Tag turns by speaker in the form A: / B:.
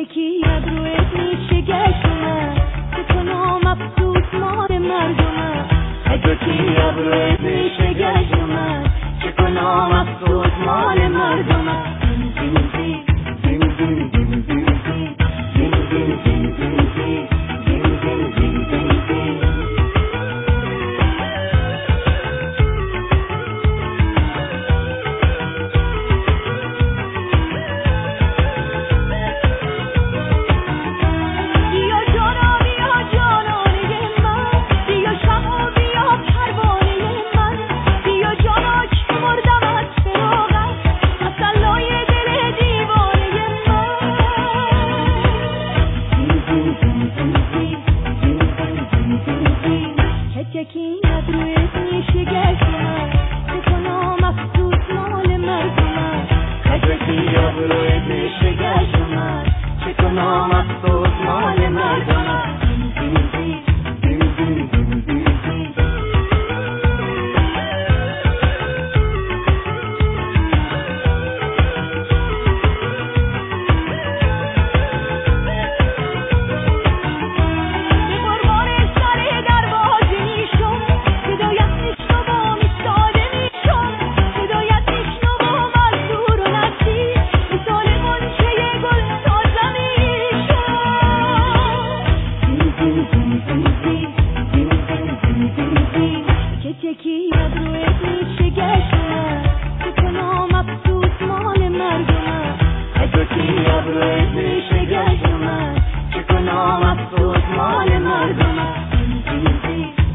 A: چکی از روی میشه گشتم تو کنم افسوس مال مردمم چکی از روی میشه گشتم چه کنم افسوس مال مردمم چکی از روی میشه گشتم چه کنم افسوس مال مردمم چکی از روی میشه گشتم چه کنم افسوس مال مردمم چکی از روی میشه گشتم چه کنم افسوس مال مردمم چکی از روی میشه گشتم چه کنم افسوس مال مردمم